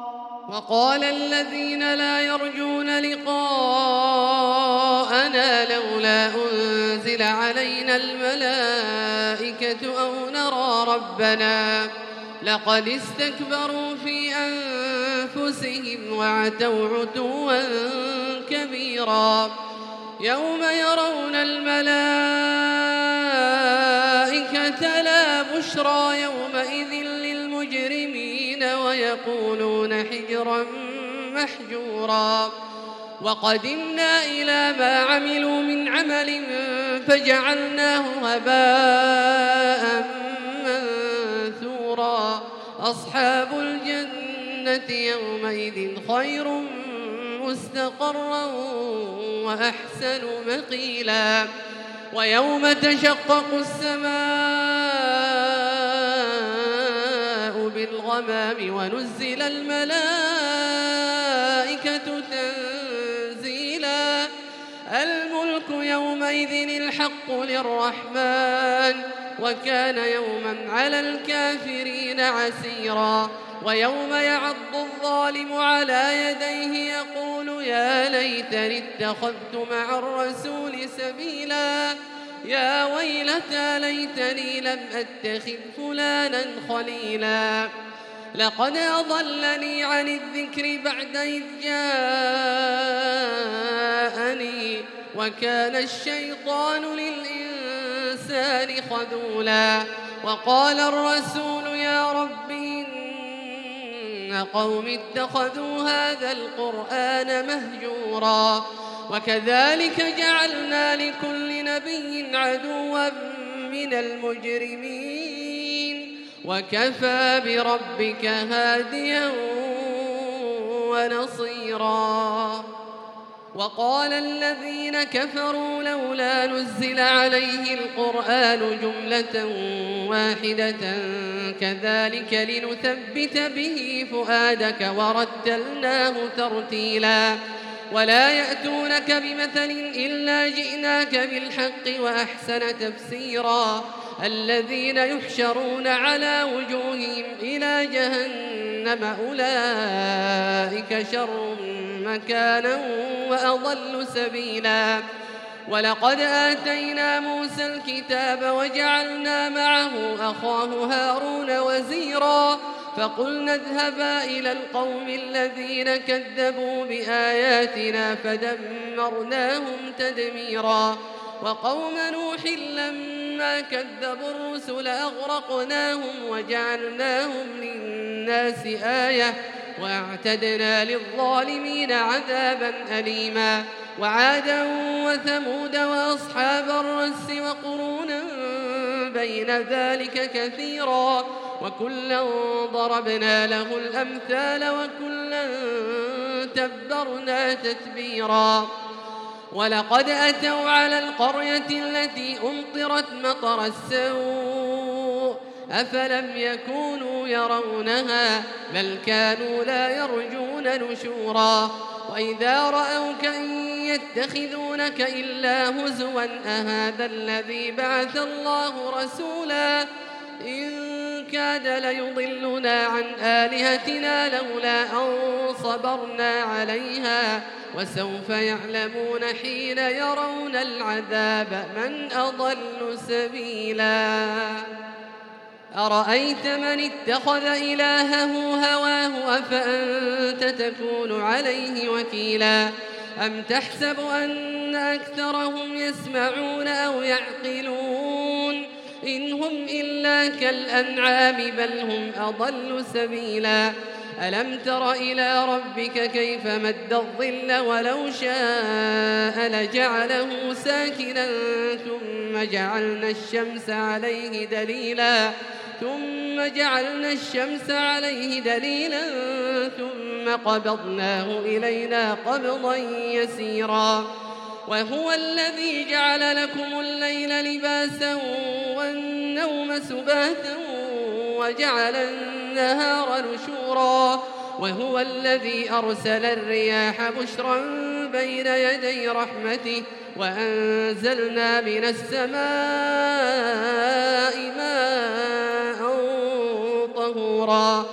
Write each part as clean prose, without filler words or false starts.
وقال الذين لا يرجون لقاءنا لولا أنزل علينا الملائكة أو نرى ربنا لقد استكبروا في أنفسهم وعتوا عتوا كبيرا يوم يرون الملائكة لا بشرى يومئذ للمجرمين ويقولون حجرا محجورا وقدمنا إلى ما عملوا من عمل فجعلناه هباء منثورا أصحاب الجنة يومئذ خير مستقرا وأحسن مقيلا ويوم تشقق السماء بالغمام ونزل الملائكة تنزيلا الملك يومئذ الحق للرحمن وكان يوما على الكافرين عسيرا ويوم يعض الظالم على يديه يقول يا ليتني اتخذت مع الرسول سبيلا يا ويلتى ليتني لم أتخذ فلانا خليلا لقد أضلني عن الذكر بعد إذ جاءني وكان الشيطان للإنسان خذولا وقال الرسول يا رب إن قوم اتخذوا هذا القرآن مهجورا وكذلك جعلنا لكل نبي عدوا من المجرمين وكفى بربك هاديا ونصيرا وقال الذين كفروا لولا نزل عليه القرآن جملة واحدة كذلك لنثبت به فؤادك ورتلناه ترتيلا ولا يأتونك بمثل إلا جئناك بالحق وأحسن تفسيرا الذين يحشرون على وجوههم إلى جهنم أولئك شر مكانا وأضل سبيلا ولقد آتينا موسى الكتاب وجعلنا معه أخاه هارون وزيرا فقلنا اذهبا إلى القوم الذين كذبوا بآياتنا فدمرناهم تدميرا وقوم نوح لما كذبوا الرسل أغرقناهم وجعلناهم للناس آية واعتدنا للظالمين عذابا أليما وعادا وثمود وأصحاب الرس وقرونا بين ذلك كثيرا وكلا ضربنا له الأمثال وكلا تبرنا تتبيرا ولقد أتوا على القرية التي أمطرت مطر السوء أفلم يكونوا يرونها بل كانوا لا يرجون نشورا وإذا رأوك إن يتخذونك إلا هزوا أهذا الذي بعث الله رسولا إن كاد ليضلنا عن آلهتنا لولا أن صبرنا عليها وسوف يعلمون حين يرون العذاب من أضل سبيلا أرأيت من اتخذ إلهه هواه أفأنت تكون عليه وكيلا أم تحسب أن أكثرهم يسمعون أو يعقلون إن هم إلا كالأنعام بل هم أضل سبيلا ألم تر إلى ربك كيف مد الظل ولو شاء لجعله ساكنا ثم جعلنا الشمس عليه دليلا ثم قبضناه إلينا قبضا يسيرا وهو الذي جعل لكم الليل لباسا والنوم سباتا وجعل النهار نشورا وهو الذي أرسل الرياح بشرا بين يدي رحمته وأنزلنا من السماء ماء طهورا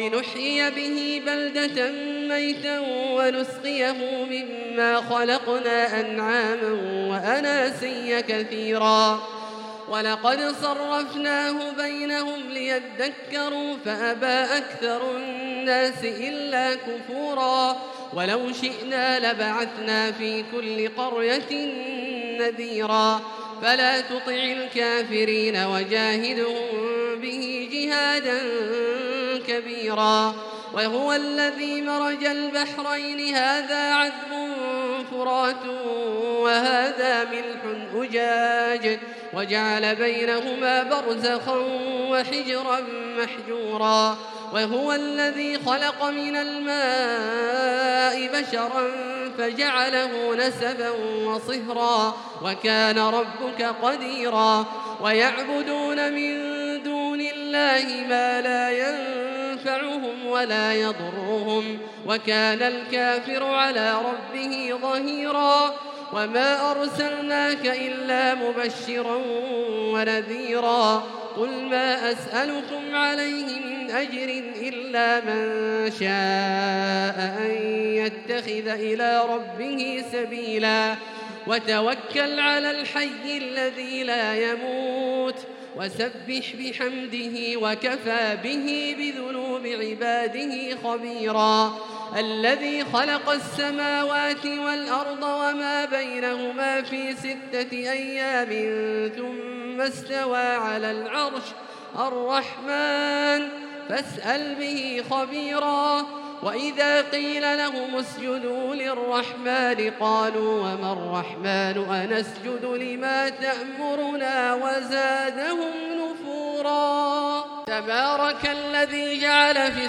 لنحيي به بلدة ميتا ونسقيه مما خلقنا أنعاما وأناسيا كثيرا ولقد صرفناه بينهم ليذكروا فأبى أكثر الناس إلا كفورا ولو شئنا لبعثنا في كل قرية نذيرا فلا تطع الكافرين وجاهدهم به جهادا كبيرا وهو الذي مرج البحرين هذا عذب فرات وهذا ملح أجاج وجعل بينهما برزخا وحجرا محجورا وهو الذي خلق من الماء بشرا فجعله نسبا وصهرا وكان ربك قديرا ويعبدون من دون الله ما لا ينفعهم ولا يضرهم وكان الكافر على ربه ظهيرا وما أرسلناك إلا مبشرا ونذيرا قل ما أسألكم عليه من أجر إلا من شاء أن يتخذ إلى ربه سبيلا وتوكل على الحي الذي لا يموت وسبح بحمده وكفى به بذنوب عباده خبيرا الذي خلق السماوات والأرض وما بينهما في 6 أيام ثم استوى على العرش الرحمن فاسأل به خبيرا وإذا قيل لهم اسجدوا للرحمن قالوا وما الرحمن أنسجد لما تأمرنا وزادهم نفورا تبارك الذي جعل في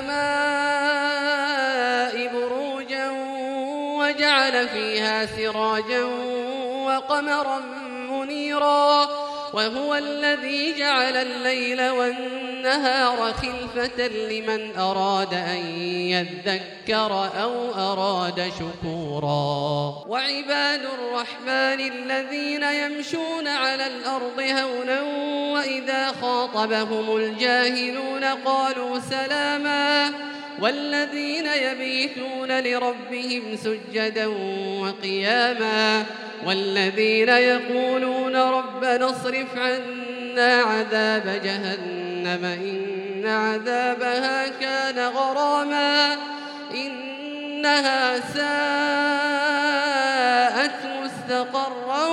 السماء بروجا وجعل فيها سراجا وقمرا منيرا وهو الذي جعل الليل والنهار خلفة لمن أراد أن يذكر أو أراد شكورا وعباد الرحمن الذين يمشون على الأرض هونا وإذا خاطبهم الجاهلون قالوا سلاما والذين يبيتون لربهم سجدا وقياما والذين يقولون ربنا اصرف عنا عذاب جهنم إن عذابها كان غراما إنها ساءت مستقرا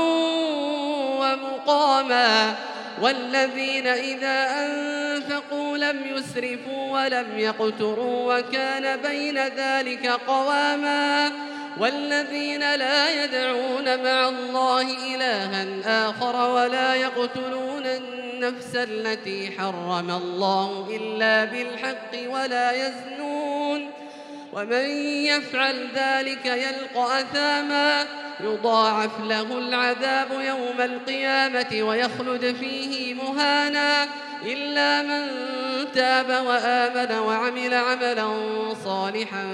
ومقاما والذين إذا أنفقوا لم يسرفوا ولم يقتروا وكان بين ذلك قواما والذين لا يدعون مع الله إلها آخر ولا يقتلون النفس التي حرم الله إلا بالحق ولا يزنون ومن يفعل ذلك يلقى أثاما يضاعف له العذاب يوم القيامة ويخلد فيه مهانا إلا من تاب وآمن وعمل عملا صالحا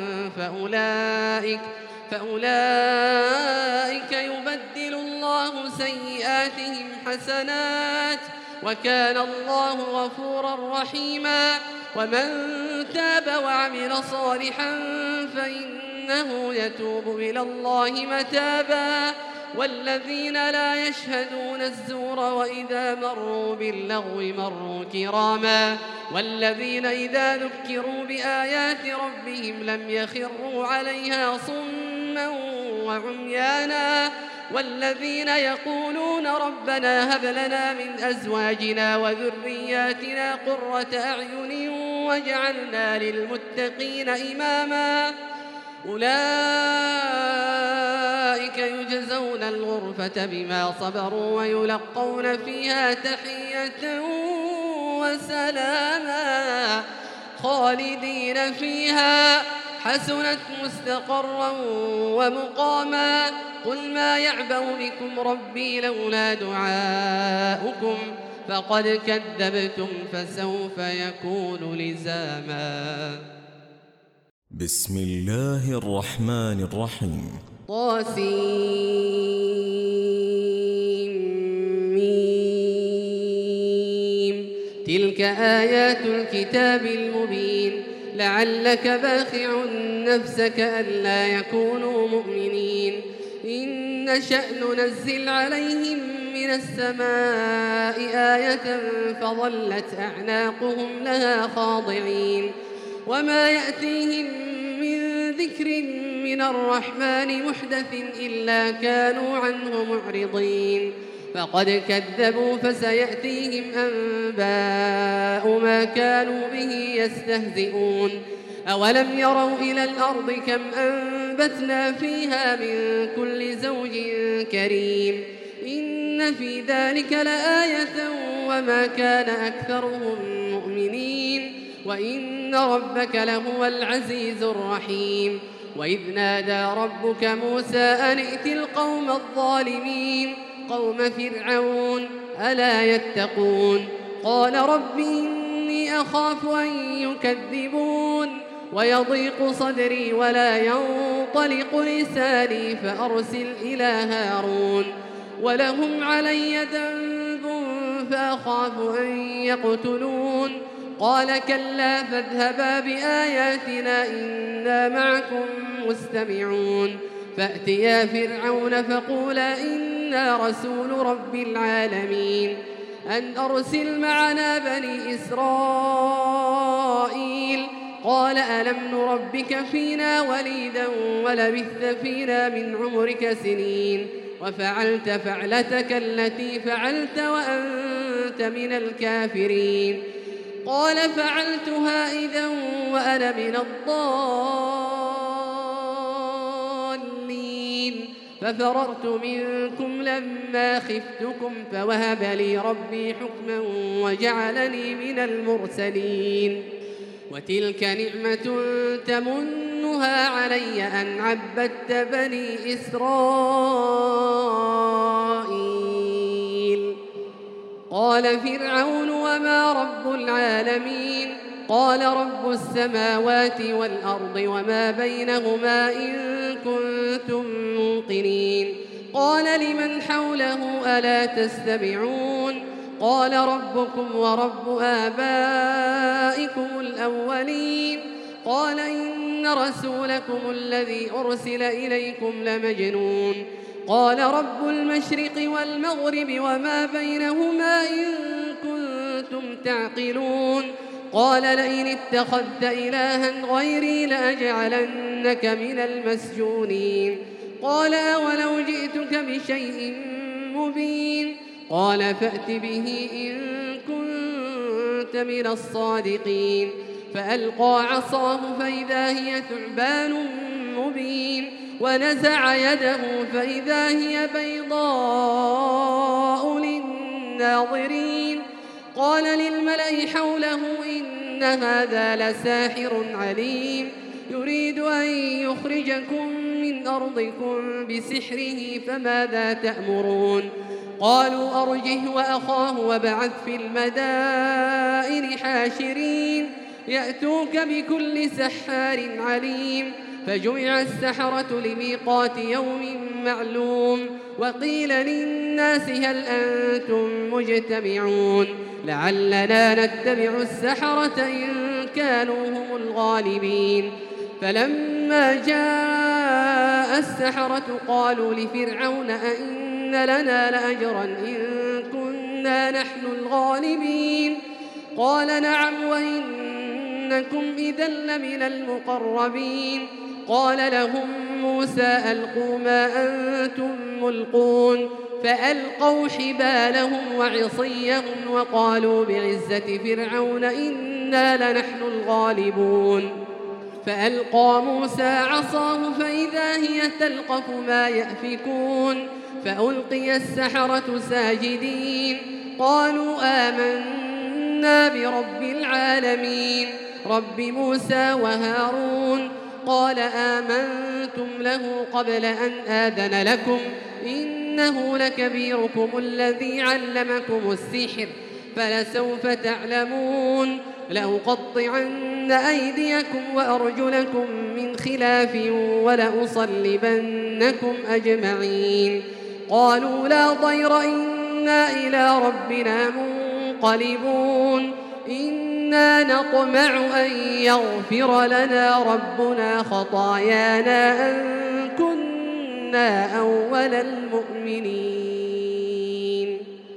فأولئك يبدل الله سيئاتهم حسنات وكان الله غفورا رحيما ومن تاب وعمل صالحا فإنه يتوب إلى الله متابا والذين لا يشهدون الزور وإذا مروا باللغو مروا كراما والذين إذا ذكروا بآيات ربهم لم يخروا عليها صما وعميانا والذين يقولون ربنا هب لنا من أزواجنا وذرياتنا قرة أعين واجعلنا للمتقين إماما أولئك يجزون الغرفة بما صبروا ويلقون فيها تحية وسلاما خالدين فيها حسنت مستقرا ومقاما قل ما يعبأ بكم ربي لولا دعاؤكم فقد كذبتم فسوف يكون لزاما بسم الله الرحمن الرحيم طاسيم تلك آيات الكتاب المبين لعلك باخع نفسك ألا يكونوا مؤمنين إن نشأ ننزل عليهم من السماء آية فظلت أعناقهم لها خاضعين وما يأتيهم من ذكر من الرحمن محدث إلا كانوا عنه معرضين فقد كذبوا فسيأتيهم أنباء ما كانوا به يستهزئون أولم يروا إلى الأرض كم أنبتنا فيها من كل زوج كريم إن في ذلك لآية وما كان أكثرهم مؤمنين وإن ربك لهو العزيز الرحيم وإذ نادى ربك موسى أن ائت القوم الظالمين قوم فرعون ألا يتقون قال رب إني أخاف أن يكذبون ويضيق صدري ولا ينطلق لساني فأرسل إلى هارون ولهم علي ذنب فأخاف أن يقتلون قال كلا فاذهبا بآياتنا إنا معكم مستمعون فأتيا فرعون فقولا إنا رسول رب العالمين أن أرسل معنا بني إسرائيل قال ألم نربك فينا وليدا ولبثت فينا من عمرك سنين وفعلت فعلتك التي فعلت وأنت من الكافرين قال فعلتها إذا وأنا من الضالين ففررت منكم لما خفتكم فوهب لي ربي حكما وجعلني من المرسلين وتلك نعمة تمنها علي أن عبدت بني إسرائيل قال فرعون وما رب العالمين قال رب السماوات والأرض وما بينهما إن كنتم موقنين قال لمن حوله ألا تستمعون قال ربكم ورب آبائكم الأولين قال إن رسولكم الذي أرسل إليكم لمجنون قال رب المشرق والمغرب وما بينهما إن كنتم تعقلون قال لئن اتخذت إلها غيري لأجعلنك من المسجونين قال أولو جئتك بشيء مبين قال فأت به إن كنت من الصادقين فألقى عصاه فإذا هي ثعبان مبين ونزع يده فإذا هي بيضاء للناظرين قال للملأ حوله إن هذا لساحر عليم يريد أن يخرجكم من أرضكم بسحره فماذا تأمرون قالوا أرجه وأخاه وابعث في المدائن حاشرين يأتوك بكل سحار عليم فجمع السحرة لميقات يوم معلوم وقيل للناس هل أنتم مجتمعون لعلنا نتبع السحرة إن كانوا هم الغالبين فلما جاء السحرة قالوا لفرعون أئن لنا لأجرا إن كنا نحن الغالبين قال نعم وإنكم إذا لمن المقربين قال لهم موسى ألقوا ما أنتم ملقون فألقوا حبالهم وعصيهم وقالوا بعزة فرعون إنا لنحن الغالبون فألقى موسى عصاه فإذا هي تلقف ما يأفكون فألقي السحرة ساجدين قالوا آمنا برب العالمين رب موسى وهارون قال آمنتم له قبل أن آذن لكم إنه لكبيركم الذي علمكم السحر فلسوف تعلمون لأقطعن أيديكم وأرجلكم من خلاف ولأصلبنكم أجمعين قالوا لا ضير إنا إلى ربنا منقلبون كنا نطمع أن يغفر لنا ربنا خطايانا أن كنا أول المؤمنين.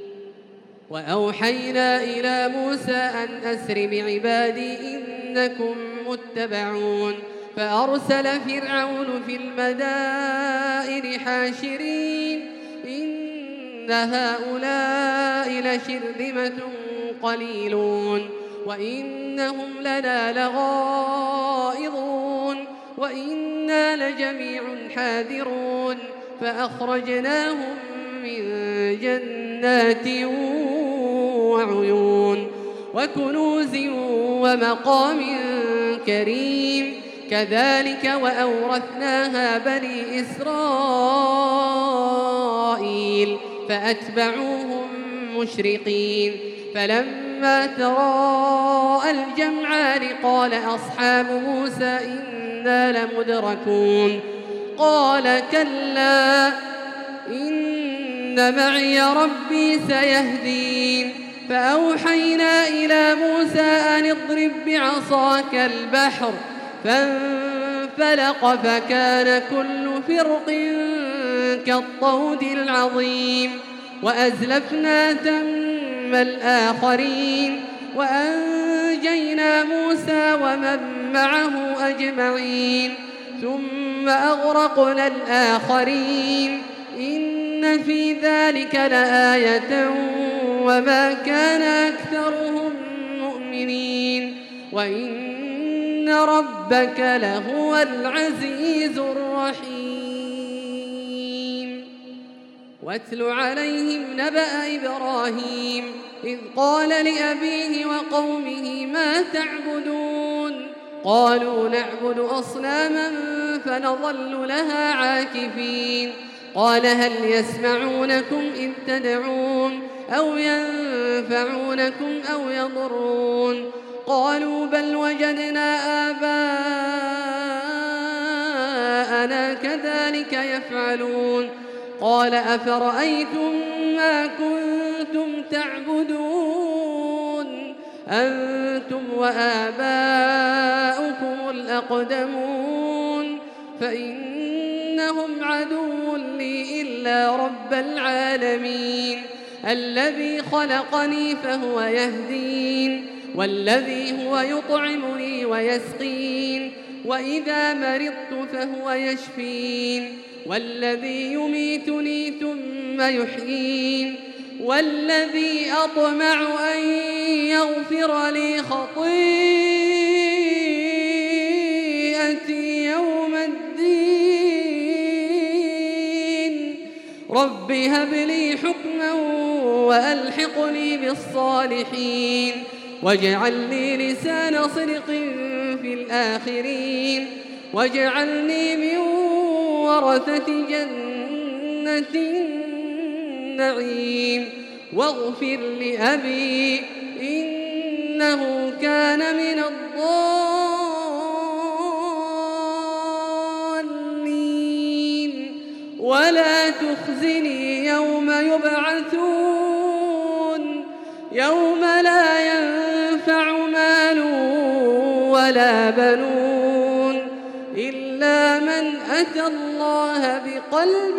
وأوحينا إلى موسى أن أسر بعبادي إنكم متبعون. فأرسل فرعون في المدائن حاشرين إن هؤلاء لشرذمة قليلون وإنهم لنا لغائظون وإنا لجميع حاذرون. فأخرجناهم من جنات وعيون وكنوز ومقام كريم. كذلك وأورثناها بني إسرائيل فأتبعوهم مشرقين. فلما تراءى الجمعان قال أصحاب موسى إنا لمدركون. قال كلا إن معي ربي سيهدين. فأوحينا إلى موسى أن اضرب بعصاك البحر فانفلق فكان كل فرق كالطود العظيم. وأزلفنا ثم الآخرين وأنجينا موسى ومن معه أجمعين ثم أغرقنا الآخرين. إن في ذلك لآية وما كان أكثرهم مؤمنين وإن ربك لهو العزيز الرحيم. واتل عليهم نبأ إبراهيم إذ قال لأبيه وقومه ما تعبدون؟ قالوا نعبد أصناما فنظل لها عاكفين. قال هل يسمعونكم إذ تدعون أو ينفعونكم أو يضرون؟ قالوا بل وجدنا آباءنا كذلك يفعلون. قال أفرأيتم ما كنتم تعبدون أنتم وآباؤكم الأقدمون فإنهم عدو لي إلا رب العالمين الذي خلقني فهو يهدين والذي هو يطعمني ويسقين وإذا مرضت فهو يشفين والذي يميتني ثم يحيين والذي أطمع أن يغفر لي خطيئتي يوم الدين. رب هب لي حكما وألحقني بالصالحين واجعل لي لسان صدق في الآخرين واجعلني من ورثة جنة النعيم واغفر لأبي إنه كان من الضالين ولا تخزني يوم يبعثون يوم لا ينفع مال ولا بنون إلا من أتى الله بقلب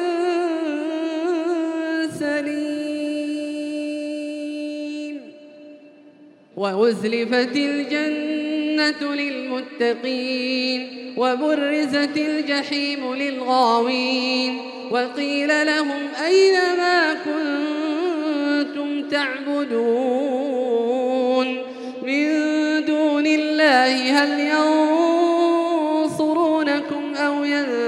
سليم. وأزلفت الجنة للمتقين وبرزت الجحيم للغاوين وقيل لهم أين ما كنتم تعبدون من دون الله هل ينصرونكم أو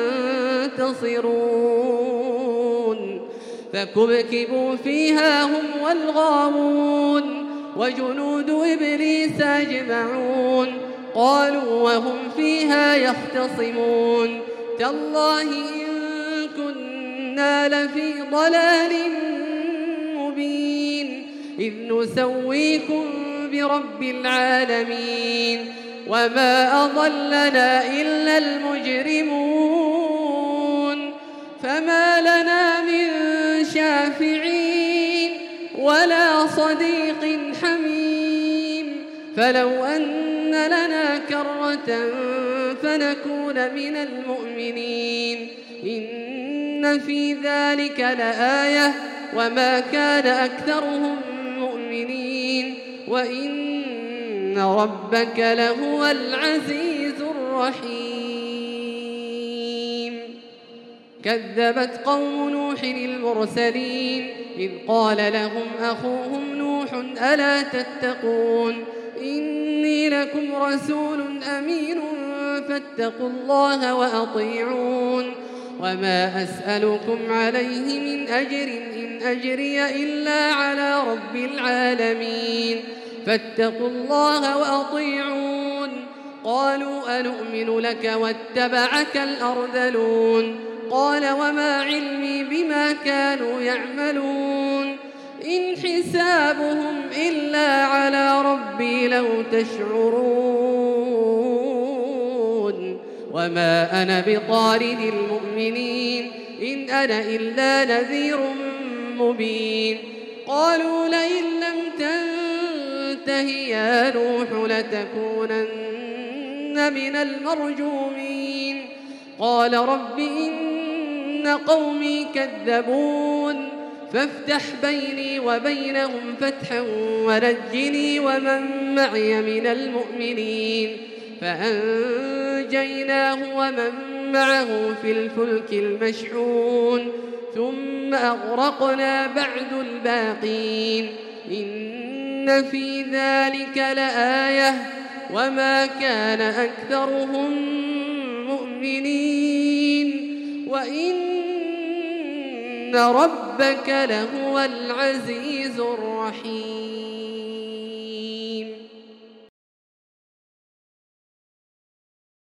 ينتصرون فكبكبوا فيها هم والغاوون وجنود إبليس أجمعون قالوا وهم فيها يختصمون تالله إن كنا لفي ضلال مبين إذ نسويكم برب العالمين وما أضلنا إلا المجرمون فما لنا من شافعين ولا صديق حميم فلو أن لنا كرة فنكون من المؤمنين إن في ذلك لآية وما كان أكثرهم مؤمنين وإن ربك لهو العزيز الرحيم. كذبت قوم نوح المرسلين إذ قال لهم أخوهم نوح ألا تتقون إني لكم رسول أمين فاتقوا الله وأطيعون وما أسألكم عليه من أجر إن أجري إلا على رب العالمين فاتقوا الله وأطيعون. قالوا أنؤمن لك واتبعك الأرذلون قال وما علمي بما كانوا يعملون إن حسابهم إلا على ربي لو تشعرون وما أنا بطارد المؤمنين إن أنا إلا نذير مبين. قالوا لئن لم تنته يا نوح لتكونن من المرجومين. قال رب إن قومي كذبون فافتح بيني وبينهم فتحا ونجني ومن معي من المؤمنين. فأنجيناه ومن معه في الفلك المشحون ثم أغرقنا بعد الباقين إن في ذلك لآية وما كان أكثرهم مؤمنين وإن ربك لهو العزيز الرحيم.